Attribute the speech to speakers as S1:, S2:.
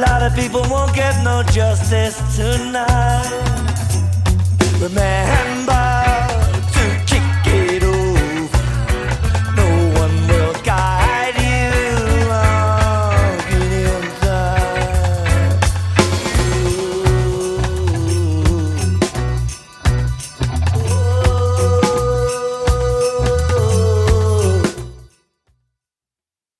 S1: lot of people won't get no justice tonight.